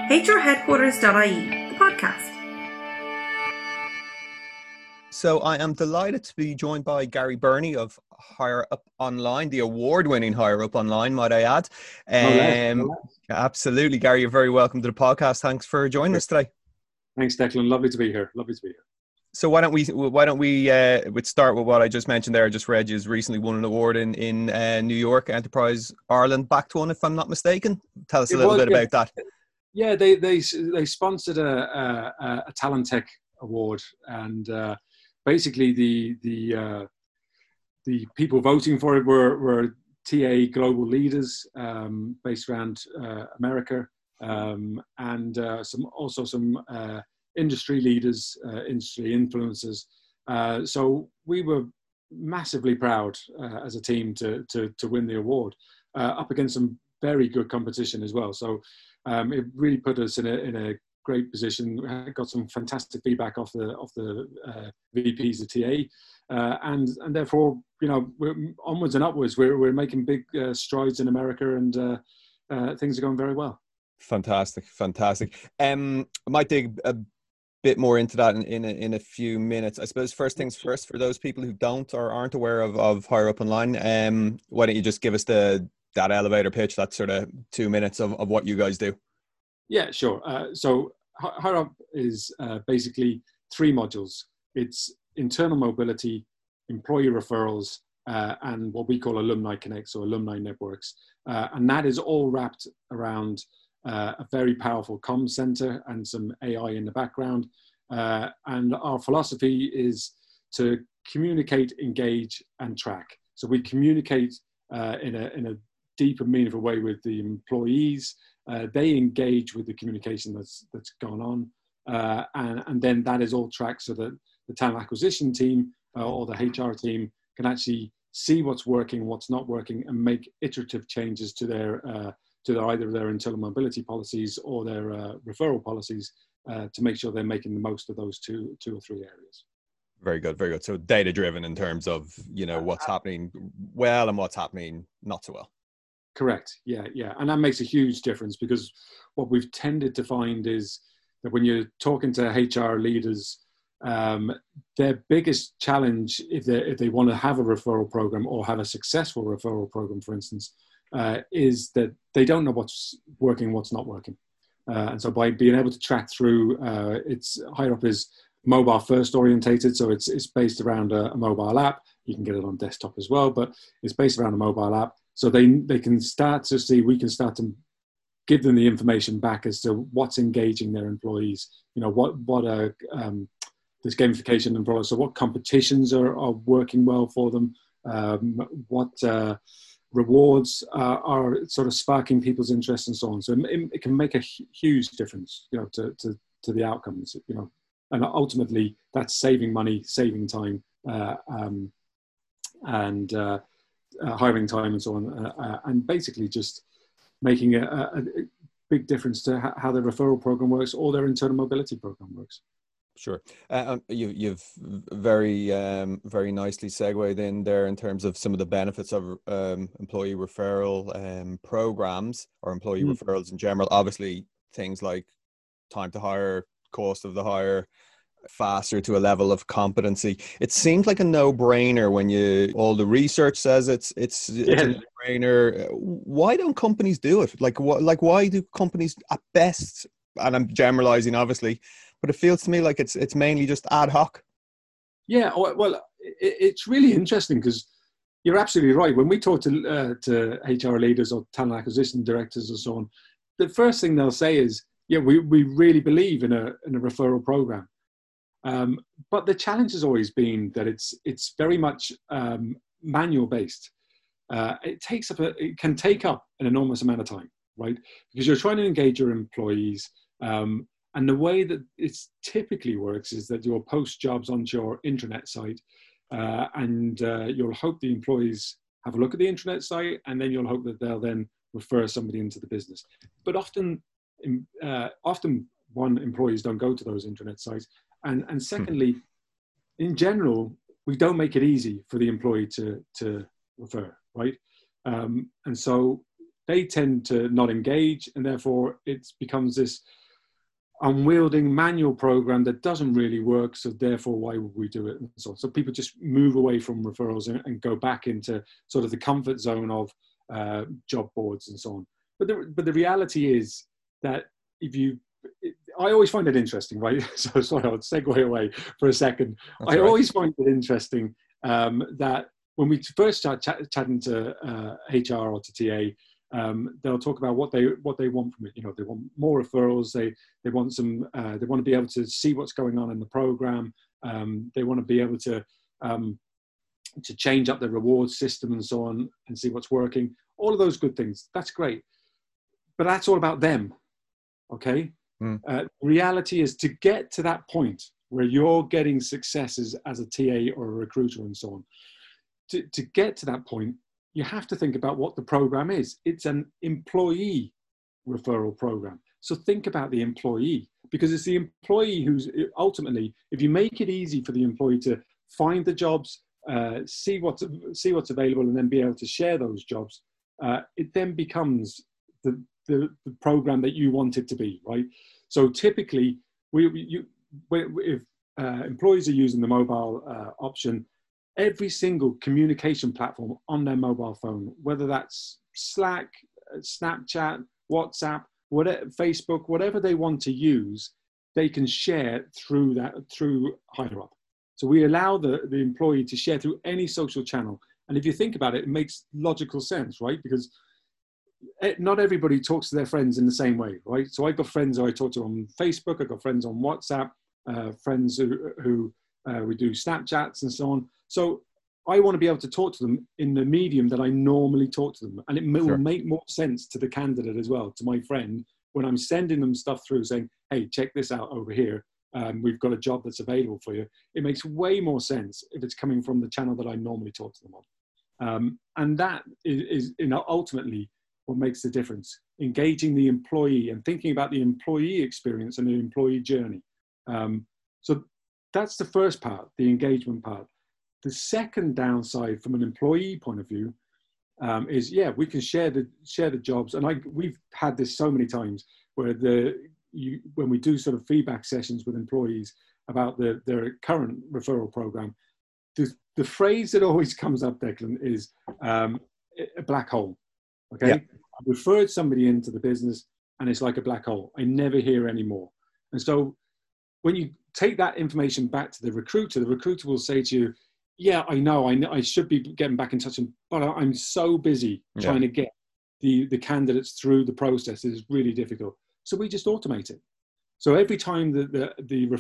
hrheadquarters.ie, the podcast. So I am delighted to be joined by Gary Burney of Hire Up Online, the award-winning Hire Up Online, might I add. Absolutely, Gary, you're very welcome to the podcast. Thanks for joining us today. Thanks, Declan. Lovely to be here. So why don't we start with what I just mentioned there. I just read you've recently won an award in New York, Enterprise Ireland backed one, if I'm not mistaken. Tell us a little bit about that. Yeah, they sponsored a Talent Tech award, and basically the people voting for it were TA global leaders based around America, and some industry leaders, industry influencers. So we were massively proud as a team to win the award, up against some very good competition as well. So it really put us in a great position. We got some fantastic feedback off the VPs of TA, and therefore, we're onwards and upwards. We're making big strides in America, and things are going very well. Fantastic. I might dig a bit more into that in a few minutes. I suppose first things first, for those people who don't or aren't aware of Hire Up Online, why don't you just give us that elevator pitch, that sort of 2 minutes of what you guys do? Yeah, sure. So Hire Up is basically 3 modules. It's internal mobility, employee referrals, and what we call Alumni Connect, so alumni networks. And that is all wrapped around a very powerful comms center and some AI in the background. And our philosophy is to communicate, engage, and track. So we communicate in a deep and meaningful way with the employees. They engage with the communication that's gone on, and then that is all tracked so that the talent acquisition team or the HR team can actually see what's working, what's not working, and make iterative changes to either their internal mobility policies or their referral policies to make sure they're making the most of those two or three areas. Very good. So data driven in terms of what's happening well and what's happening not so well. Correct. Yeah. And that makes a huge difference, because what we've tended to find is that when you're talking to HR leaders, their biggest challenge, if they want to have a referral program or have a successful referral program, for instance, is that they don't know what's working, what's not working. And so by being able to track through, Hire Up is mobile first orientated. So it's based around a mobile app. You can get it on desktop as well, but it's based around a mobile app. So they can start to see, we can start to give them the information back as to what's engaging their employees. This gamification and products. So what competitions are working well for them? What rewards are sort of sparking people's interest and so on. So it can make a huge difference, to the outcomes, and ultimately that's saving money, saving time, and hiring time and so on, and basically just making a big difference to how their referral program works or their internal mobility program works. Sure. You've very nicely segued in there in terms of some of the benefits of employee referral programs, or employee referrals in general. Obviously, things like time to hire, cost of the hire, faster to a level of competency. It seems like a no-brainer when all the research says it's a no-brainer. Why don't companies do it? Why do companies at best, and I'm generalizing obviously, but it feels to me like it's mainly just ad hoc. Yeah, well, it's really interesting, because you're absolutely right. When we talk to HR leaders or talent acquisition directors and so on, the first thing they'll say is, yeah, we really believe in a referral program. But the challenge has always been that it's very much manual based. It can take up an enormous amount of time, right? Because you're trying to engage your employees. And the way that it typically works is that you'll post jobs onto your intranet site, and you'll hope the employees have a look at the intranet site, and then you'll hope that they'll then refer somebody into the business. But often one, employees don't go to those intranet sites, and secondly, in general, we don't make it easy for the employee to refer, right? And so they tend to not engage, and therefore it becomes this unwielding manual program that doesn't really work. So therefore, why would we do it? And so on. So people just move away from referrals and go back into sort of the comfort zone of job boards and so on. But the reality is that I always find it interesting, right? So sorry, I'll segue away for a second. That's right. Always find it interesting that when we first start chatting to HR or to TA, they'll talk about what they want from it. You know, they want more referrals. They want some. They want to be able to see what's going on in the program. They want to be able to change up the reward system and so on, and see what's working. All of those good things. That's great, but that's all about them. Okay. Reality is to get to that point where you're getting successes as a TA or a recruiter and so on. To get to that point, you have to think about what the program is. It's an employee referral program. So think about the employee, because it's the employee who's ultimately, if you make it easy for the employee to find the jobs, see what's available, and then be able to share those jobs, it then becomes the program that you want it to be, right? So typically, if employees are using the mobile option, every single communication platform on their mobile phone, whether that's Slack, Snapchat, WhatsApp, Facebook, whatever they want to use, they can share through HireUp. So we allow the employee to share through any social channel. And if you think about it, it makes logical sense, right? Because not everybody talks to their friends in the same way, right? So I've got friends who I talk to on Facebook, I've got friends on WhatsApp, friends who we do Snapchats and so on. So I want to be able to talk to them in the medium that I normally talk to them. And it will make more sense to the candidate as well, to my friend, when I'm sending them stuff through saying, hey, check this out over here. We've got a job that's available for you. It makes way more sense if it's coming from the channel that I normally talk to them on. And that is ultimately what makes the difference. Engaging the employee and thinking about the employee experience and the employee journey. So that's the first part, the engagement part. The second downside from an employee point of view is, we can share the jobs. And we've had this so many times where when we do sort of feedback sessions with employees about their current referral program, the phrase that always comes up, Declan, is a black hole. Okay. Yeah. I referred somebody into the business and it's like a black hole. I never hear any more. And so when you take that information back to the recruiter will say to you, yeah, I know I should be getting back in touch, but I'm so busy trying to get the candidates through the process. It's really difficult. So we just automate it. So every time the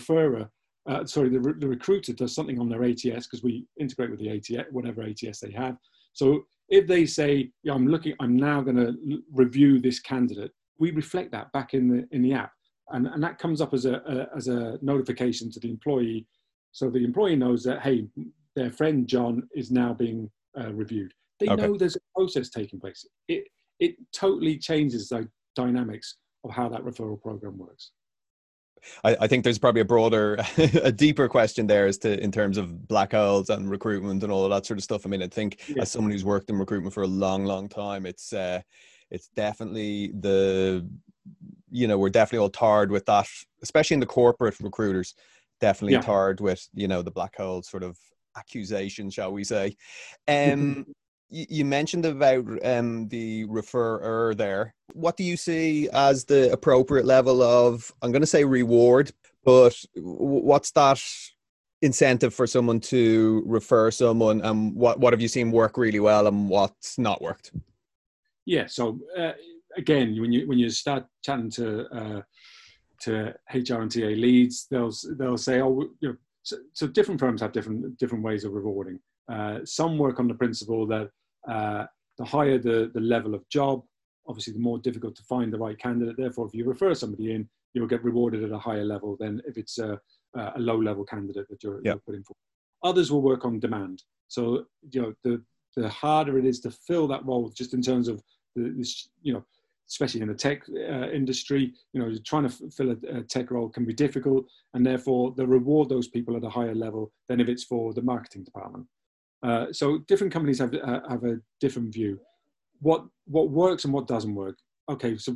recruiter does something on their ATS, because we integrate with the ATS, whatever ATS they have. So if they say, I'm now going to review this candidate, we reflect that back in the app. And that comes up as a notification to the employee. So the employee knows that, hey, their friend John is now being reviewed. They know there's a process taking place. It totally changes the dynamics of how that referral program works. I think there's probably a broader, a deeper question there in terms of black holes and recruitment and all of that sort of stuff. I mean, I think as someone who's worked in recruitment for a long, long time, it's definitely we're definitely all tarred with that, especially in the corporate recruiters, definitely tarred with, the black hole sort of accusation, shall we say. You mentioned about the referrer there. What do you see as the appropriate level of, I'm going to say reward, but what's that incentive for someone to refer someone, and what have you seen work really well and what's not worked? Yeah, so again, when you start chatting to HR and TA leads, they'll say, so different firms have different ways of rewarding. Some work on the principle that the higher the level of job, obviously the more difficult to find the right candidate. Therefore, if you refer somebody in, you'll get rewarded at a higher level than if it's a low-level candidate that you're putting for. Others will work on demand. So the harder it is to fill that role, just in terms of especially in the tech industry, trying to fill a tech role can be difficult, and therefore they reward those people at a higher level than if it's for the marketing department. So different companies have a different view. what works and what doesn't work. Okay, so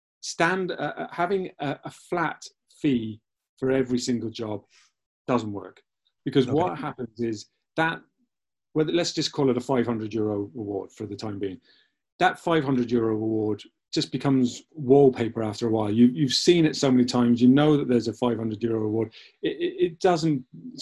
having a flat fee for every single job doesn't work, because Okay. what happens is that, whether, let's just call it a €500 reward for the time being, that €500 reward just becomes wallpaper after a while. You've seen it so many times, you know that there's a €500 reward. It doesn't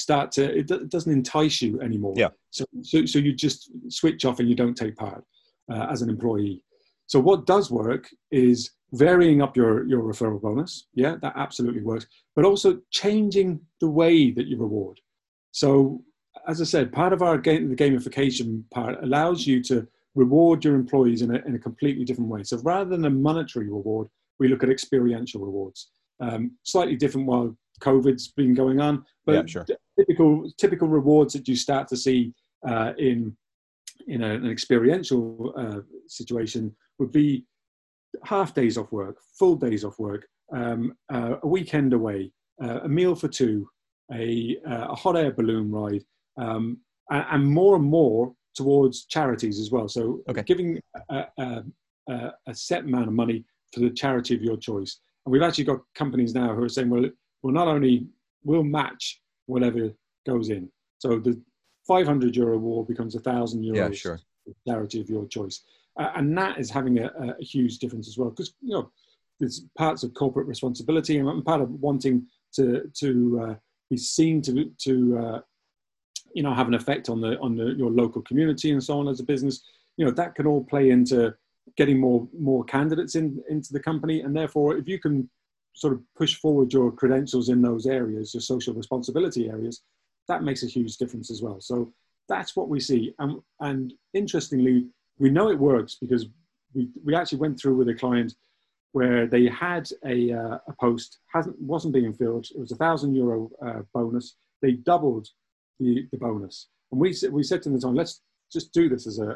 entice you anymore. Yeah. So you just switch off and you don't take part as an employee. So what does work is varying up your referral bonus. Yeah, that absolutely works. But also changing the way that you reward. So as I said, part of the gamification part allows you to reward your employees in a completely different way. So rather than a monetary reward, we look at experiential rewards. Slightly different while COVID's been going on, but yeah, sure. typical rewards that you start to see in an experiential situation would be half days off work, full days off work, a weekend away, a meal for two, a hot air balloon ride, and more towards charities as well. So Okay. giving a set amount of money for the charity of your choice. And we've actually got companies now who are saying, well, we'll match whatever goes in. So the €500 reward becomes €1,000 Yeah, sure. for the charity of your choice. And that is having a huge difference as well, because there's parts of corporate responsibility and part of wanting to be seen to have an effect on your local community and so on as a business. That can all play into getting more candidates into the company, and therefore, if you can sort of push forward your credentials in those areas, your social responsibility areas, that makes a huge difference as well. So that's what we see, and interestingly, we know it works because we actually went through with a client where they had a post wasn't being filled. It was €1,000 bonus. They doubled the bonus, and we said to them at the time, let's just do this as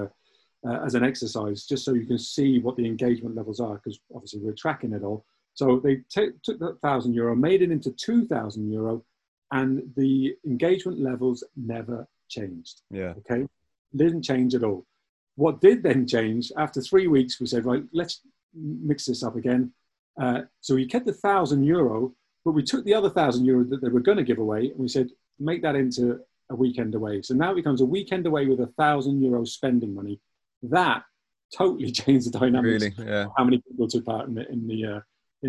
an exercise, just so you can see what the engagement levels are, because obviously we're tracking it all. So they took that €1,000, made it into €2,000, and the engagement levels never changed. Yeah. Okay, didn't change at all. What did then change after 3 weeks? We said, right, let's mix this up again. So we kept the €1,000, but we took the other €1,000 that they were going to give away, and we said, make that into a weekend away. So now it becomes a weekend away with €1,000 spending money. That totally changed the dynamics. Really, yeah. Of how many people took part in the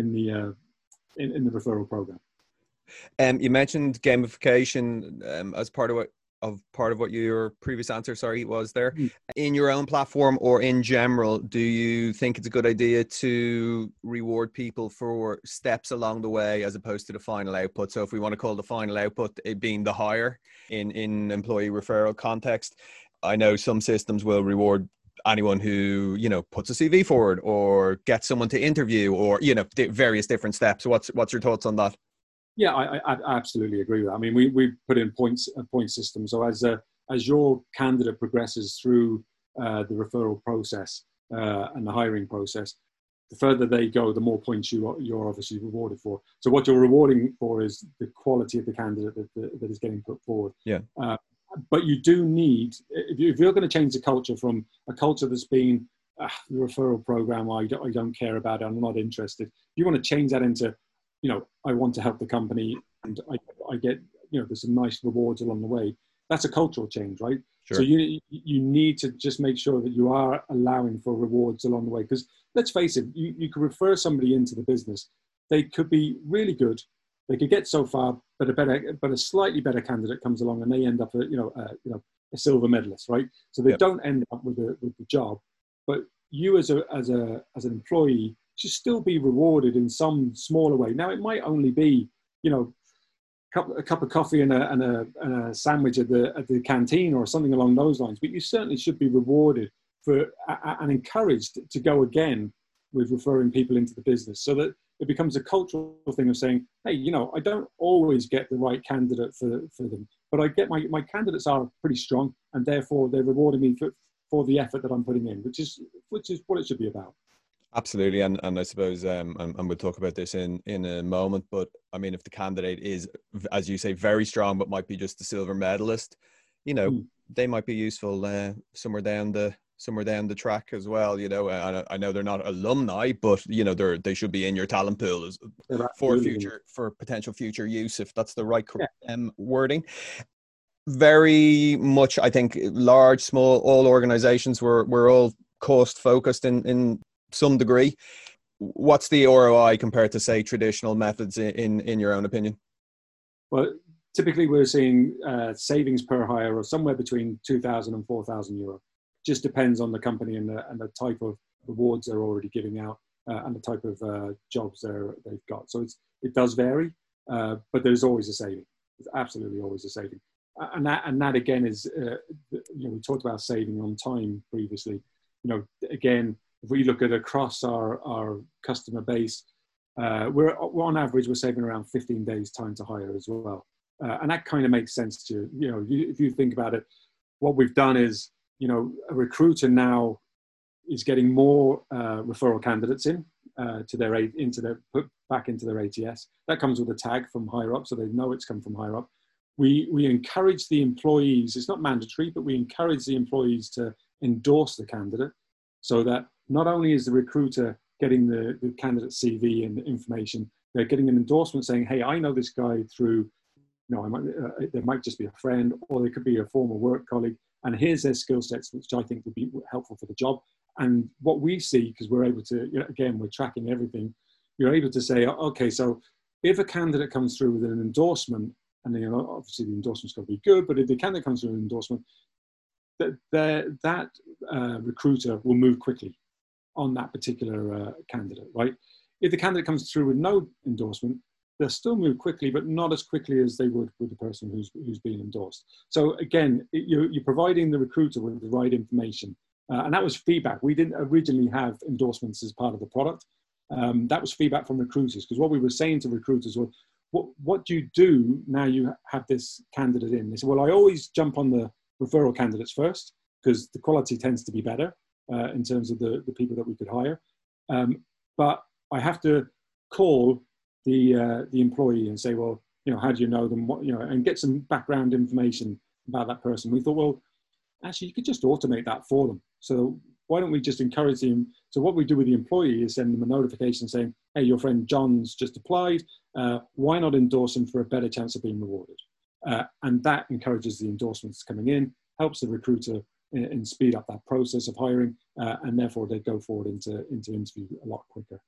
referral program. You mentioned gamification as part of what your previous answer, was there. In your own platform or in general, do you think it's a good idea to reward people for steps along the way as opposed to the final output? So if we want to call the final output it being the hire in employee referral context, I know some systems will reward anyone who, puts a CV forward or gets someone to interview or, various different steps. What's your thoughts on that? Yeah, I absolutely agree with that. I mean, we put in a point system. So as your candidate progresses through the referral process and the hiring process, the further they go, the more points you're obviously rewarded for. So what you're rewarding for is the quality of the candidate that is getting put forward. Yeah. But you do need, if you're going to change the culture from a culture that's been the referral program, I don't care about it, I'm not interested. You want to change that into, I want to help the company and I get, there's some nice rewards along the way. That's a cultural change, right? Sure. So you need to just make sure that you are allowing for rewards along the way. Because let's face it, you could refer somebody into the business. They could be really good. They could get so far, but a slightly better candidate comes along and they end up a silver medalist, right? So they don't end up with the job. But you as an employee should still be rewarded in some smaller way. Now, it might only be, a cup of coffee and a sandwich at the canteen or something along those lines, but you certainly should be rewarded for and encouraged to go again with referring people into the business, so that it becomes a cultural thing of saying, hey, I don't always get the right candidate for them, but I get my candidates are pretty strong, and therefore they're rewarding me for the effort that I'm putting in, which is what it should be about. Absolutely, and I suppose, and we'll talk about this in a moment, but I mean, if the candidate is, as you say, very strong, but might be just a silver medalist, they might be useful somewhere down the somewhere down the track as well. You know, I know they're not alumni, but you know, they should be in your talent pool for potential future use, if that's the right wording. Very much, I think, large, small, all organizations, we're all cost focused in some degree. What's the ROI compared to, say, traditional methods in your own opinion? Well, typically we're seeing savings per hire of somewhere between 2,000 and 4,000 euro. Just depends on the company and the type of rewards they're already giving out and the type of jobs they've got. So it does vary, but there's always a saving. There's absolutely always a saving. And that again is, we talked about saving on time previously. Again, if we look at across our customer base, we're on average, we're saving around 15 days time to hire as well. And that kind of makes sense to you. If you think about it, what we've done is, a recruiter now is getting more referral candidates put back into their ATS. That comes with a tag from higher up, so they know it's come from higher up. We encourage the employees, it's not mandatory, but we encourage the employees to endorse the candidate, so that not only is the recruiter getting the candidate CV and the information, they're getting an endorsement saying, hey, I know this guy through, there might just be a friend, or there could be a former work colleague, and here's their skill sets, which I think would be helpful for the job. And what we see, because we're able to, again, we're tracking everything, you're able to say, okay, so if a candidate comes through with an endorsement, and obviously the endorsement's got to be good, but if the candidate comes through with an endorsement, that recruiter will move quickly on that particular candidate, right? If the candidate comes through with no endorsement, they'll still move quickly, but not as quickly as they would with the person who's being endorsed. So again, you're providing the recruiter with the right information. And that was feedback. We didn't originally have endorsements as part of the product. That was feedback from recruiters, because what we were saying to recruiters was, what do you do now you have this candidate in? They said, well, I always jump on the referral candidates first, because the quality tends to be better in terms of the people that we could hire. But I have to call the employee and say, well, how do you know them? And get some background information about that person. We thought, well, actually, you could just automate that for them. So why don't we just encourage them? So what we do with the employee is send them a notification saying, hey, your friend John's just applied. Why not endorse him for a better chance of being rewarded? And that encourages the endorsements coming in, helps the recruiter and speed up that process of hiring, and therefore they go forward into interview a lot quicker.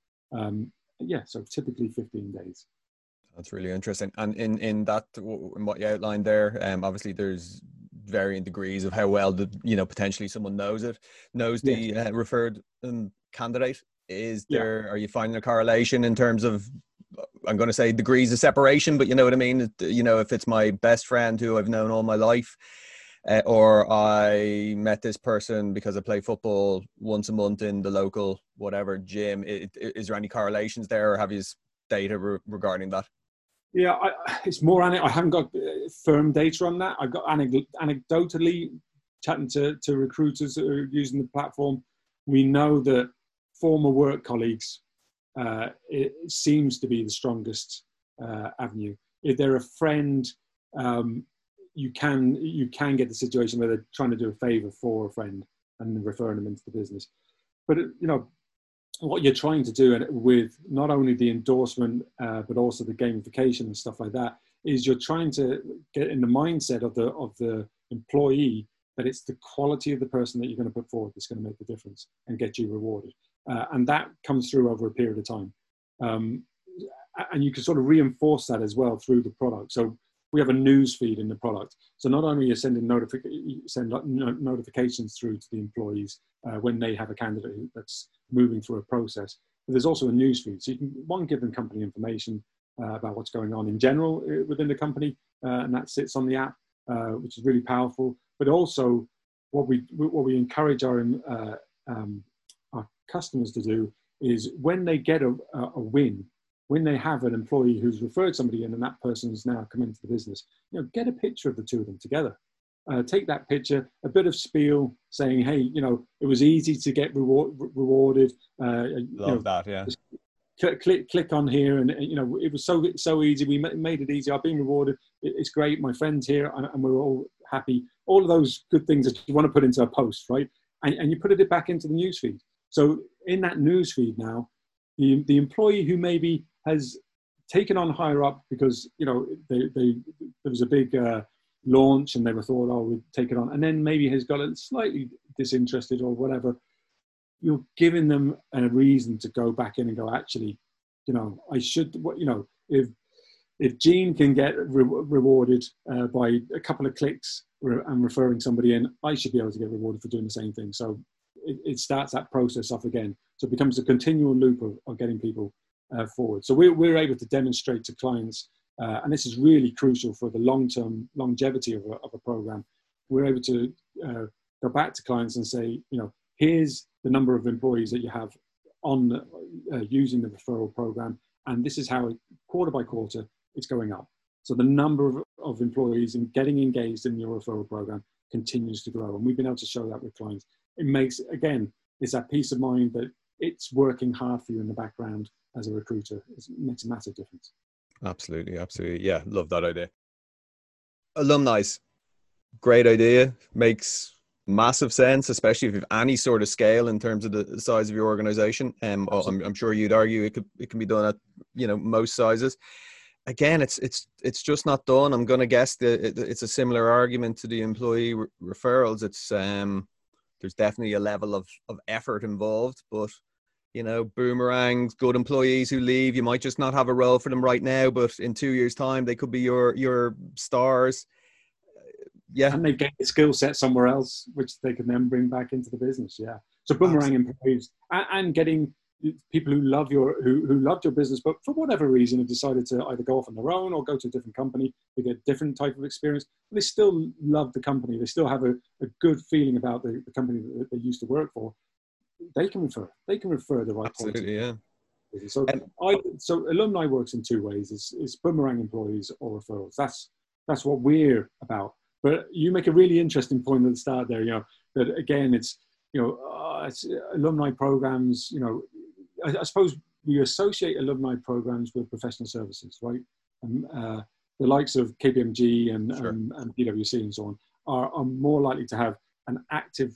So typically 15 days. That's really interesting. And in what you outlined there, obviously there's varying degrees of how well potentially someone knows the referred candidate. Are you finding a correlation in terms of, I'm going to say, degrees of separation, but you know what I mean? If it's my best friend who I've known all my life, or I met this person because I play football once a month in the local whatever gym, is there any correlations there, or have you data regarding that? Yeah, it's more, I haven't got firm data on that. I've got anecdotally chatting to recruiters that are using the platform. We know that former work colleagues, it seems to be the strongest avenue. If they're a friend, you can get the situation where they're trying to do a favor for a friend and referring them into the business. But what you're trying to do with not only the endorsement, but also the gamification and stuff like that, is you're trying to get in the mindset of the employee that it's the quality of the person that you're going to put forward that's going to make the difference and get you rewarded. And that comes through over a period of time. And you can sort of reinforce that as well through the product. So we have a news feed in the product. So not only are you sending notifications through to the employees when they have a candidate that's moving through a process, but there's also a news feed. So you can, give them company information about what's going on in general within the company, and that sits on the app, which is really powerful. But also what we encourage our customers to do is, when they get a win, when they have an employee who's referred somebody in and that person's now come into the business, get a picture of the two of them together. Take that picture, a bit of spiel saying, hey, it was easy to get rewarded. Love that, yeah. Click on here, and it was so easy. We made it easy. I've been rewarded. It's great. My friend's here, and we're all happy. All of those good things that you want to put into a post, right? and you put it back into the newsfeed. So in that newsfeed now, the employee who maybe has taken on higher up because, you know, there was a big launch and they were thought, oh, we'd take it on, and then maybe has got a slightly disinterested or whatever, you're giving them a reason to go back in and go, actually, you know, I should, you know, if Gene can get rewarded by a couple of clicks and referring somebody in, I should be able to get rewarded for doing the same thing. So it starts that process off again. So it becomes a continual loop of getting people forward. So we're able to demonstrate to clients, and this is really crucial for the long-term longevity of a program. We're able to go back to clients and say, you know, here's the number of employees that you have on using the referral program, and this is how quarter by quarter it's going up. So the number of employees and getting engaged in your referral program continues to grow, and we've been able to show that with clients. It makes, again, it's that peace of mind that it's working hard for you in the background as a recruiter. It makes a massive difference. Absolutely, absolutely. Yeah, love that idea. Alumni, great idea. Makes massive sense, especially if you have any sort of scale in terms of the size of your organization. I'm sure you'd argue it can be done at, you know, most sizes. Again, it's just not done. I'm going to guess that it's a similar argument to the employee referrals. It's there's definitely a level of effort involved, but, you know, boomerangs, good employees who leave, you might just not have a role for them right now, but in 2 years' time, they could be your stars. Yeah. And they've gained a skill set somewhere else, which they can then bring back into the business. Yeah. So boomerang employees and getting people who loved your business, but for whatever reason have decided to either go off on their own or go to a different company, they get a different type of experience. But they still love the company. They still have a good feeling about the company that they used to work for. They can refer the right. Absolutely, yeah. So so alumni works in two ways. It's boomerang employees or referrals. That's what we're about. But you make a really interesting point at the start there, you know, that again, it's, you know, it's alumni programs, you know, I suppose we associate alumni programs with professional services, right? The likes of KPMG and PwC and so on are more likely to have an active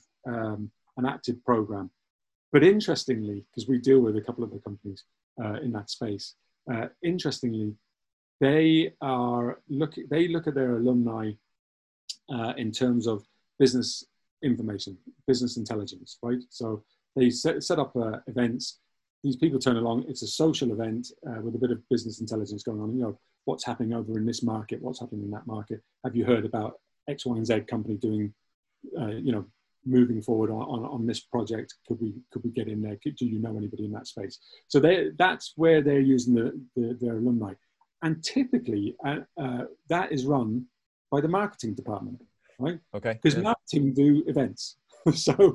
program. But interestingly, because we deal with a couple of the companies in that space, interestingly, they look at their alumni in terms of business information, business intelligence, right? So they set up events. These people turn along. It's a social event with a bit of business intelligence going on. You know, what's happening over in this market? What's happening in that market? Have you heard about X, Y, and Z company doing, you know, moving forward on this project? Could we get in there? Do you know anybody in that space? So that's where they're using their alumni, and typically that is run by the marketing department, right? Okay. Because marketing do events. So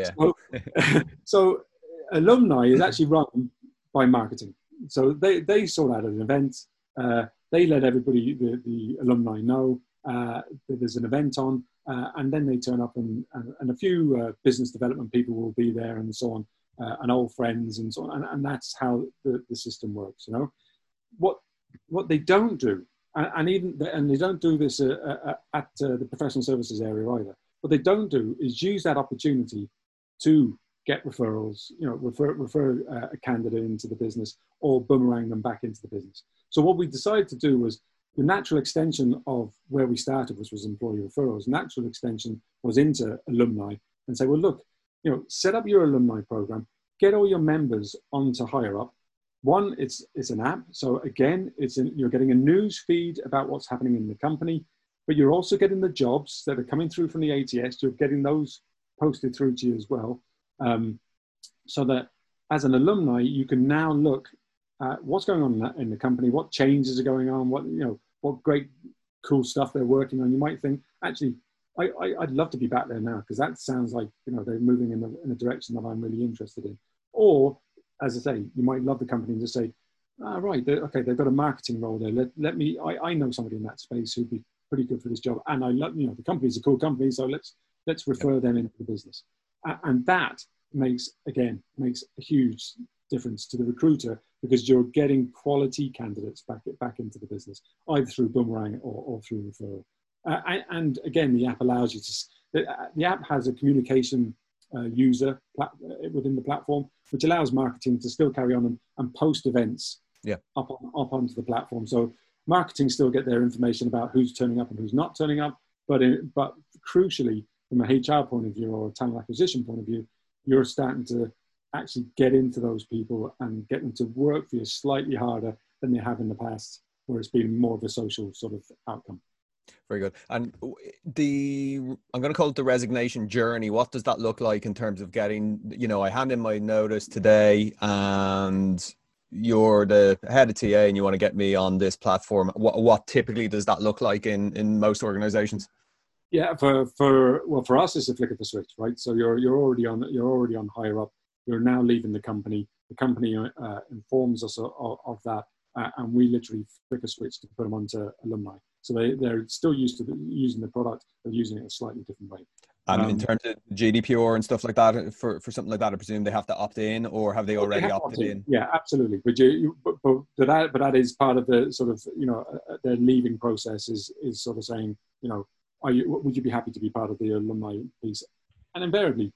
so alumni is actually run by marketing. So they sort out an event. They let everybody, the alumni, know that there's an event on, and then they turn up, and a few business development people will be there, and so on, and old friends, and so on, and that's how the system works. You know, what they don't do, and they don't do this at the professional services area either. What they don't do is use that opportunity to get referrals, you know, refer a candidate into the business or boomerang them back into the business. So what we decided to do was the natural extension of where we started, which was employee referrals. Natural extension was into alumni and say, well, look, you know, set up your alumni program, get all your members onto HireUp. One, it's an app. So again, you're getting a news feed about what's happening in the company, but you're also getting the jobs that are coming through from the ATS. You're getting those posted through to you as well. So that as an alumni, you can now look at what's going on in the company, what changes are going on, what great, cool stuff they're working on. You might think, actually, I'd love to be back there now because that sounds like, you know, they're moving in a direction that I'm really interested in. Or, as I say, you might love the company and just say, right, they've got a marketing role there. I know somebody in that space who'd be pretty good for this job, and I love, you know, the company's a cool company, so let's refer them into the business, and that makes a huge difference to the recruiter because you're getting quality candidates back into the business, either through boomerang or through referral. And again, the app allows you to. The app has a communication user within the platform, which allows marketing to still carry on and post events up onto the platform. So marketing still get their information about who's turning up and who's not turning up, but crucially, from a HR point of view or a talent acquisition point of view, you're starting to actually get into those people and get them to work for you slightly harder than they have in the past, where it's been more of a social sort of outcome. Very good. And I'm going to call it the resignation journey. What does that look like in terms of getting, I hand in my notice today and you're the head of TA and you want to get me on this platform. What typically does that look like in most organizations? Yeah, for us, it's a flick of the switch, right? So you're already on higher up. You're now leaving the company. The company informs us of that, and we literally flick a switch to put them onto alumni. So they're still used to using the product, they're using it a slightly different way. And in terms of GDPR and stuff like that, for something like that, I presume they have to opt in, or have they already opted in? Yeah, absolutely. But that is part of the sort of their leaving process is sort of saying would you be happy to be part of the alumni piece? And invariably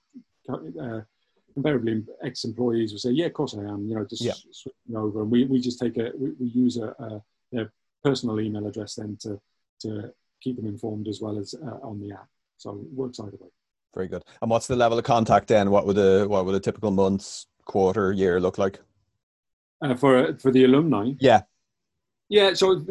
ex-employees will say, yeah, of course I am, switching over. And we just take we use their personal email address then to keep them informed as well as on the app. So it works either way. Very good. And what's the level of contact then? What would a typical month, quarter, year look like? For the alumni? Yeah. Yeah, so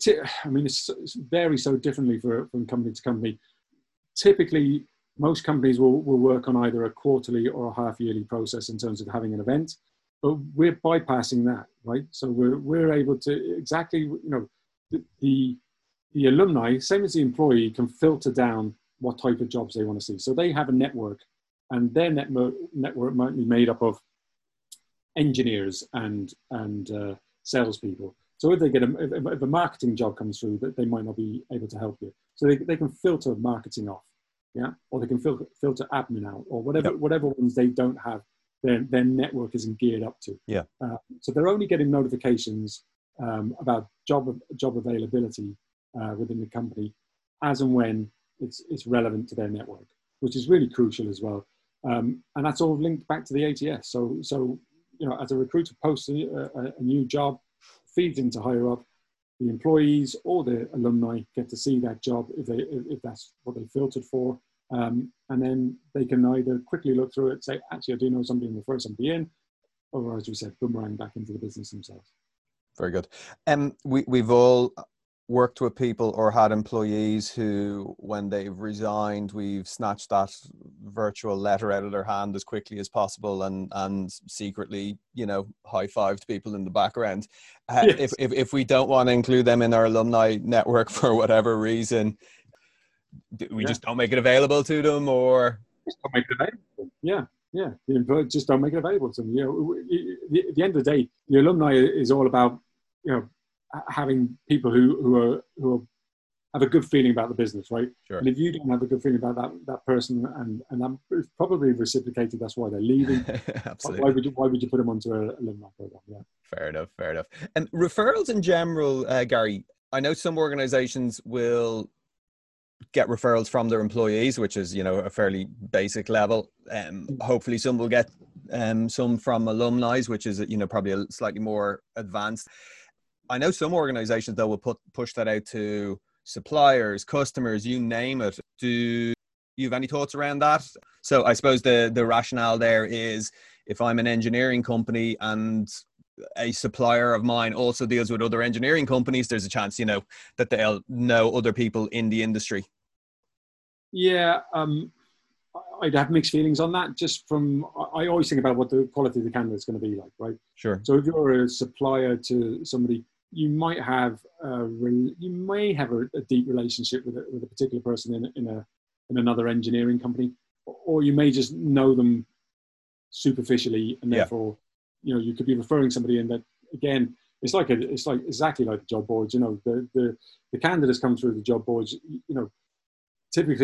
it varies so differently from company to company. Typically, most companies will work on either a quarterly or a half-yearly process in terms of having an event, but we're bypassing that, right? So we're able to exactly, the alumni, same as the employee, can filter down what type of jobs they want to see. So they have a network, and their network might be made up of engineers and salespeople. So if they get if a marketing job comes through, that they might not be able to help you. So they can filter marketing off, or they can filter admin out, or whatever ones they don't have, their network isn't geared up to. Yeah. So they're only getting notifications about job availability within the company as and when it's relevant to their network, which is really crucial as well. And that's all linked back to the ATS. So as a recruiter posts a new job, feeds into higher up, the employees or the alumni get to see that job if that's what they filtered for, and then they can either quickly look through it, say, actually I do know somebody, and refer somebody in, or as we said, boomerang back into the business themselves. Very good. We've all worked with people or had employees who, when they've resigned, we've snatched that virtual letter out of their hand as quickly as possible and secretly, high-fived people in the background. Yes. If we don't want to include them in our alumni network for whatever reason, we just don't make it available to them, or just don't make it available. Yeah. The employer just don't make it available to them. At the end of the day, the alumni is all about having people who have a good feeling about the business, right? Sure. And if you don't have a good feeling about that person, and that's probably reciprocated, that's why they're leaving. Absolutely. Why would you put them onto an alumni program? Yeah. Fair enough. And referrals in general, Gary, I know some organizations will get referrals from their employees, which is, a fairly basic level. Hopefully some will get some from alumni, which is, probably a slightly more advanced. I know some organizations, though, will push that out to suppliers, customers, you name it. Do you have any thoughts around that? So I suppose the rationale there is, if I'm an engineering company and a supplier of mine also deals with other engineering companies, there's a chance, that they'll know other people in the industry. Yeah, I'd have mixed feelings on that. I always think about what the quality of the candidate is going to be like, right? Sure. So if you're a supplier to somebody, you may have a deep relationship with a particular person in another engineering company, or you may just know them superficially, and therefore, you could be referring somebody in that. Again, it's like exactly like the job boards. The candidates come through the job boards. Typically,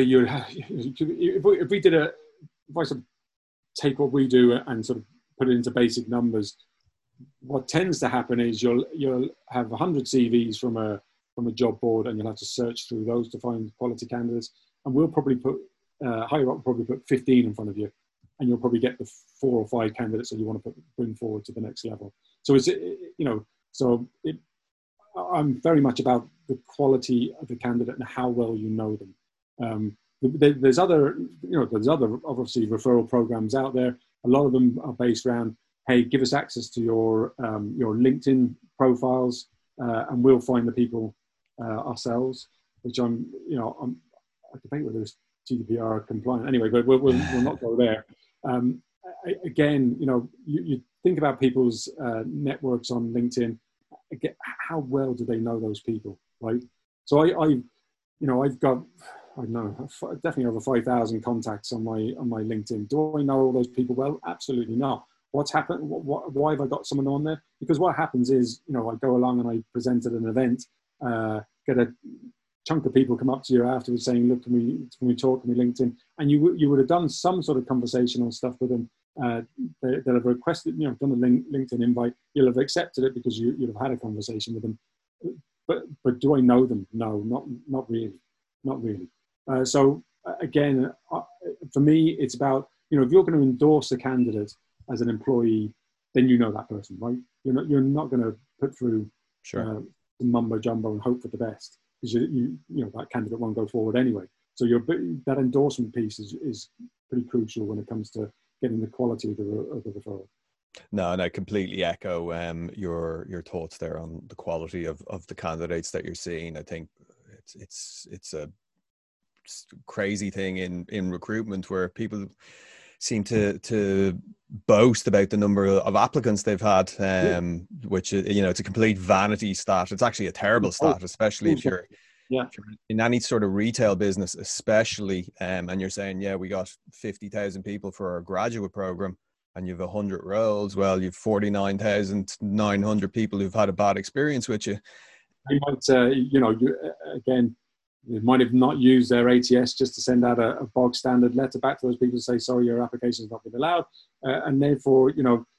if I sort of take what we do and sort of put it into basic numbers, what tends to happen is you'll have 100 CVs from a job board, and you'll have to search through those to find quality candidates. And we'll probably put higher up, probably put 15 in front of you, and you'll probably get the 4 or 5 candidates that you want to bring forward to the next level. So I'm very much about the quality of the candidate and how well you know them. There's other obviously referral programs out there. A lot of them are based around, hey, give us access to your LinkedIn profiles, and we'll find the people ourselves. Which I debate whether it's GDPR compliant. Anyway, but we'll not go there. Again, you think about people's networks on LinkedIn. Again, how well do they know those people, right? So I've got, I don't know, definitely over 5,000 contacts on my LinkedIn. Do I know all those people well? Absolutely not. What's happened? Why have I got someone on there? Because what happens is, I go along and I present at an event, get a chunk of people come up to you afterwards saying, look, can we talk, can we LinkedIn? And you would have done some sort of conversational stuff with them. They'll have requested, done a LinkedIn invite. You'll have accepted it because you'll have had a conversation with them. But do I know them? No, not really. So again, for me, it's about, if you're going to endorse a candidate as an employee, then you know that person, right? You're not going to put through Sure. mumbo jumbo and hope for the best, because that candidate won't go forward anyway. So that endorsement piece is pretty crucial when it comes to getting the quality of the referral. No, and I completely echo your thoughts there on the quality of the candidates that you're seeing. I think it's a crazy thing in recruitment where people seem to boast about the number of applicants they've had, which it's a complete vanity stat. It's actually a terrible stat, especially if you're in any sort of retail business, especially, and you're saying, yeah, we got 50,000 people for our graduate program and you've 100 roles. Well, you've 49,900 people who've had a bad experience with you. You might, they might have not used their ATS just to send out a bog standard letter back to those people to say, sorry, your application has not been allowed. And therefore,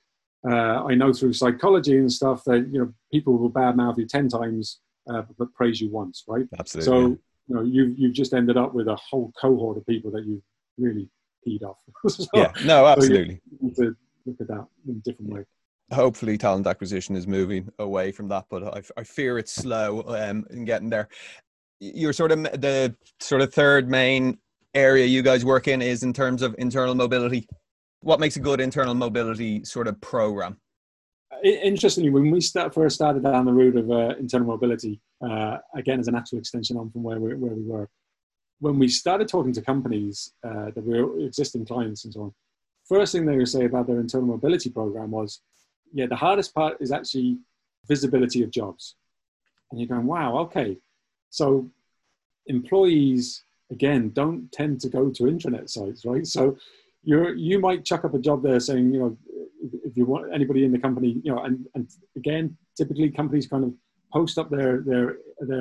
I know through psychology and stuff that, people will badmouth you 10 times, but praise you once, right? Absolutely. So, you've just ended up with a whole cohort of people that you've really peed off. Absolutely. So you need to look at that in a different way. Hopefully talent acquisition is moving away from that, but I fear it's slow in getting there. You're the third main area you guys work in is in terms of internal mobility. What makes a good internal mobility sort of program? Interestingly, when we first started down the route of internal mobility, again, as a natural extension on from where we were, when we started talking to companies that were existing clients and so on, first thing they would say about their internal mobility program was, the hardest part is actually visibility of jobs. And you're going, wow, okay. So employees, again, don't tend to go to intranet sites, right? So you might chuck up a job there saying, if you want anybody in the company, and again, typically companies kind of post up their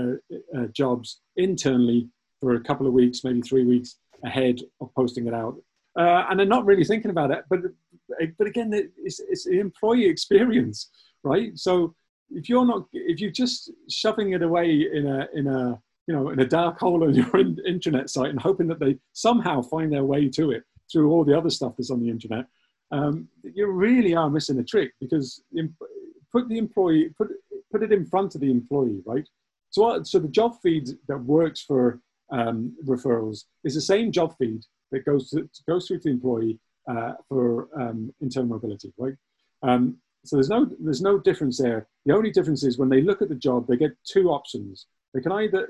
jobs internally for a couple of weeks, maybe 3 weeks ahead of posting it out. And they're not really thinking about it. But again, it's the employee experience, right? So if you're just shoving it away in a dark hole on your intranet site and hoping that they somehow find their way to it through all the other stuff that's on the internet, you really are missing a trick, because put it in front of the employee, right? So the job feed that works for referrals is the same job feed that goes through to the employee for internal mobility, right? So there's no difference there. The only difference is when they look at the job, they get two options. They can either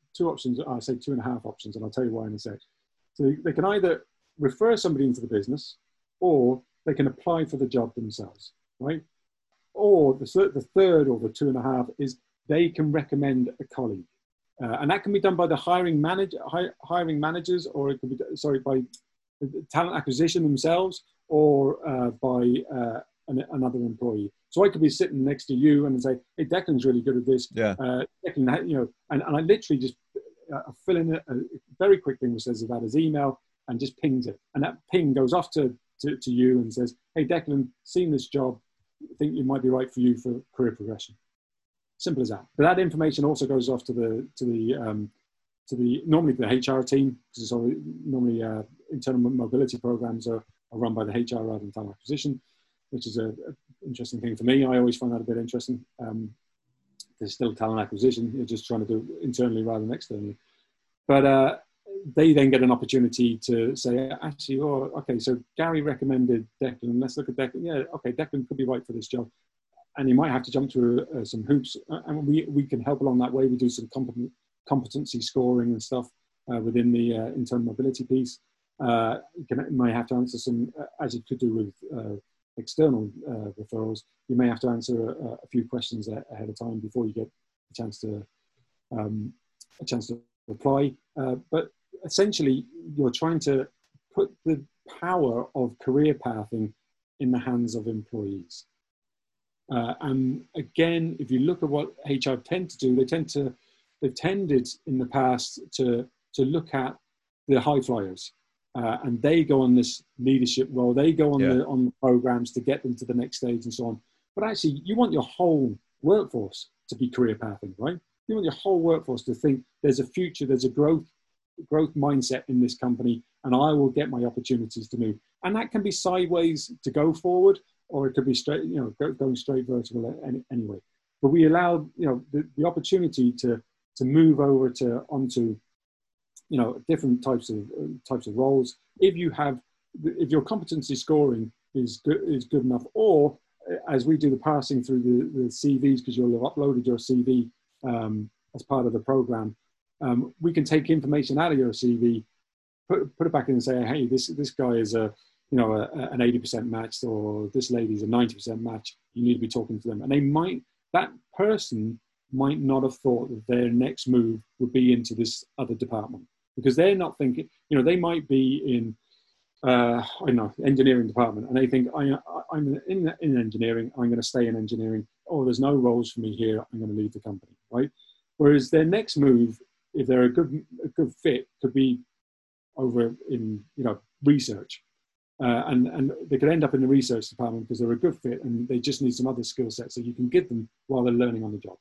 I say 2.5 options, and I'll tell you why in a sec. So they can either refer somebody into the business, or they can apply for the job themselves, right? Or the third, or the 2.5, is they can recommend a colleague, and that can be done by the hiring managers, or it could be by talent acquisition themselves, or by another employee. So I could be sitting next to you and say, "Hey, Declan's really good at this." Yeah. Declan, and I literally just fill in a very quick thing which says about his email and just pings it, and that ping goes off to you and says, "Hey, Declan, seen this job, think it might be right for you for career progression." Simple as that. But that information also goes off to the normally the HR team, because it's normally internal mobility programs are are run by the HR rather than talent acquisition, which is a interesting thing for me. I always find that a bit interesting. There's still talent acquisition. You're just trying to do it internally rather than externally. But they then get an opportunity to say, actually, oh, okay, so Gary recommended Declan. Let's look at Declan. Yeah, okay, Declan could be right for this job. And you might have to jump through some hoops. And we can help along that way. We do some competency scoring and stuff within the internal mobility piece. You might have to answer some, as you could do with external referrals, you may have to answer a few questions ahead of time before you get a chance to apply. But essentially, you're trying to put the power of career pathing in the hands of employees. And again, if you look at what HR tend to do, they've tended in the past to look at the high flyers. And they go on this leadership role. They go on the programs to get them to the next stage and so on. But actually, you want your whole workforce to be career pathing, right? You want your whole workforce to think there's a future, there's a growth mindset in this company, and I will get my opportunities to move. And that can be sideways to go forward, or it could be straight, going straight vertical anyway. But we allow, the opportunity to move over onto different types of roles. If your competency scoring is good enough, or as we do the parsing through the CVs, because you'll have uploaded your CV as part of the program, we can take information out of your CV, put it back in and say, hey, this guy is an 80% match, or this lady's a 90% match. You need to be talking to them, and that person might not have thought that their next move would be into this other department, because they're not thinking, they might be in, engineering department, and they think, I'm in engineering, I'm going to stay in engineering. Oh, there's no roles for me here, I'm going to leave the company, right? Whereas their next move, if they're a good fit, could be over in, research. And they could end up in the research department because they're a good fit and they just need some other skill sets that you can give them while they're learning on the job.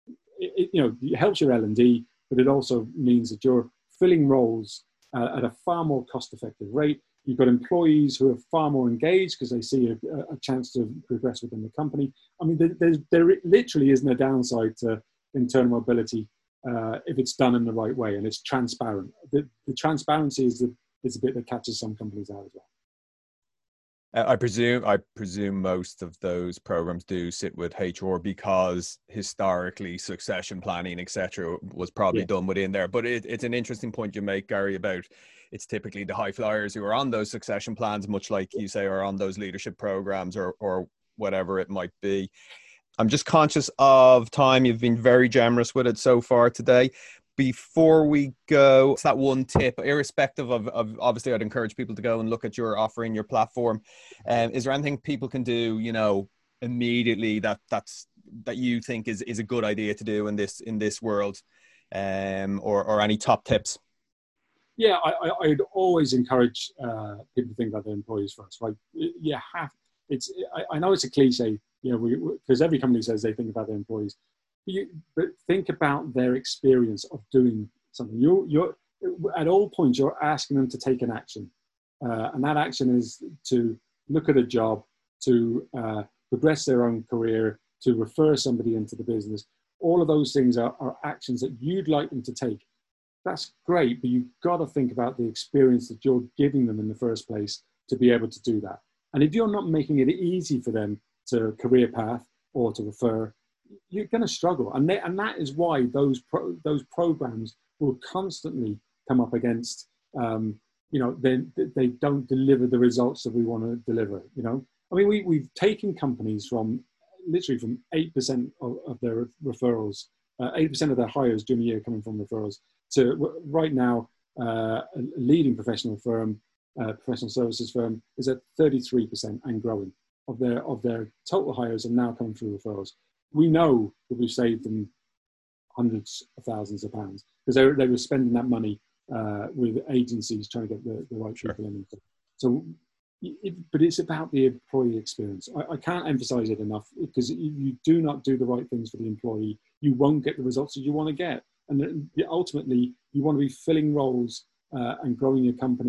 It helps your L&D, but it also means that you're filling roles at a far more cost-effective rate. You've got employees who are far more engaged because they see a chance to progress within the company. I mean, there literally isn't a downside to internal mobility if it's done in the right way and it's transparent. The transparency is the bit that catches some companies out as well. I presume most of those programs do sit with HR because historically succession planning, etc., was probably done within there. But it's an interesting point you make, Gary, about it's typically the high flyers who are on those succession plans, much like you say, are on those leadership programs or whatever it might be. I'm just conscious of time. You've been very generous with it so far today. Before we go, it's that one tip, irrespective of obviously, I'd encourage people to go and look at your offering, your platform. Is there anything people can do, immediately that you think is a good idea to do in this world, or any top tips? Yeah, I'd always encourage people to think about their employees first. Right? I know it's a cliche, because every company says they think about their employees. But think about their experience of doing something. You're at all points, you're asking them to take an action. And that action is to look at a job, to progress their own career, to refer somebody into the business. All of those things are actions that you'd like them to take. That's great, but you've got to think about the experience that you're giving them in the first place to be able to do that. And if you're not making it easy for them to career path or to refer, you're going to struggle, and that is why those programs will constantly come up against, they don't deliver the results that we want to deliver. I mean, we've taken companies from 8% of their referrals, 8% of their hires during the year coming from referrals, to right now a leading professional services firm is at 33% and growing of their total hires are now coming through referrals. We know that we've saved them hundreds of thousands of pounds because they were spending that money with agencies trying to get the right people in. So, but it's about the employee experience. I can't emphasize it enough, because if you do not do the right things for the employee, you won't get the results that you want to get. And ultimately, you want to be filling roles and growing your company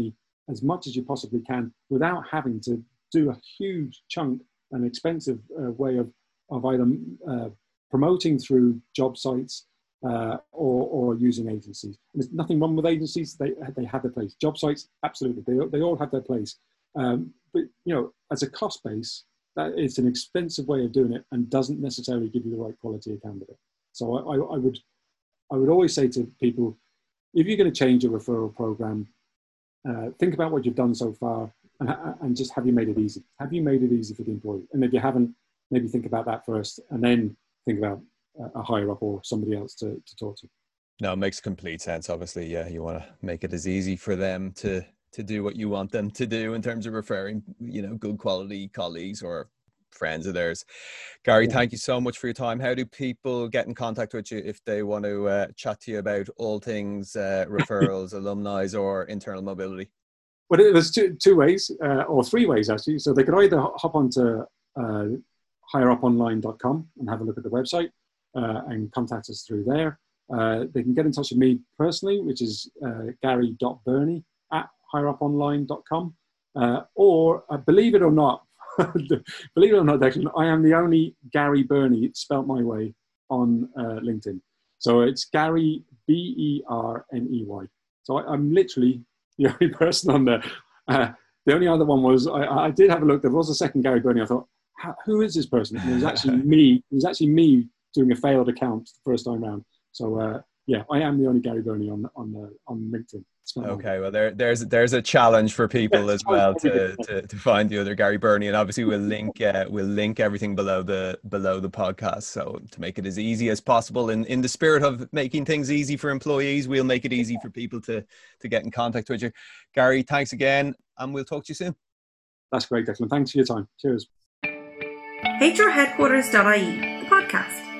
as much as you possibly can without having to do a huge chunk, an expensive way of either promoting through job sites or using agencies. And there's nothing wrong with agencies; they have their place. Job sites, absolutely, they all have their place. But as a cost base, that is an expensive way of doing it and doesn't necessarily give you the right quality of candidate. So I would always say to people, if you're going to change your referral program, think about what you've done so far and just have you made it easy? Have you made it easy for the employee? And if you haven't, maybe think about that first and then think about a higher up or somebody else to talk to. No, it makes complete sense. Obviously, yeah, you want to make it as easy for them to do what you want them to do in terms of referring, good quality colleagues or friends of theirs. Gary, thank you so much for your time. How do people get in contact with you if they want to chat to you about all things referrals, alumni, or internal mobility? Well, there's two ways, or three ways actually. So they could either hop onto higheruponline.com and have a look at the website and contact us through there. They can get in touch with me personally, which is gary.burney@higheruponline.com. Or believe it or not, Declan, I am the only Gary Burney spelt my way on LinkedIn. So it's Gary, Berney. So I'm literally the only person on there. The only other one was, I did have a look, there was a second Gary Burney. I thought, who is this person? And it was actually me. It was actually me doing a failed account the first time round. So yeah, I am the only Gary Burney on LinkedIn. Okay, well there's a challenge for people as well to find the other Gary Burney, and obviously we'll link everything below the podcast. So to make it as easy as possible, in the spirit of making things easy for employees, we'll make it easy for people to get in contact with you. Gary, thanks again, and we'll talk to you soon. That's great, Declan. Thanks for your time. Cheers. HRheadquarters.ie, the podcast.